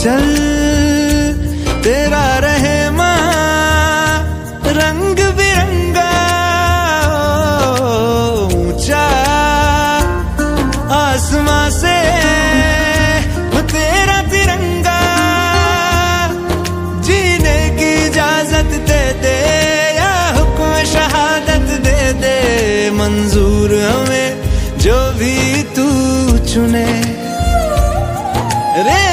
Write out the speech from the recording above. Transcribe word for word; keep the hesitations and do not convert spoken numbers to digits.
चल तेरा रहे माँ रंग बिरंगा, ऊंचा आसमां से तेरा तिरंगा, जीने की इजाजत दे दे या हुक्म शहादत दे दे, मंजूर हमें जो भी तू चुने रे।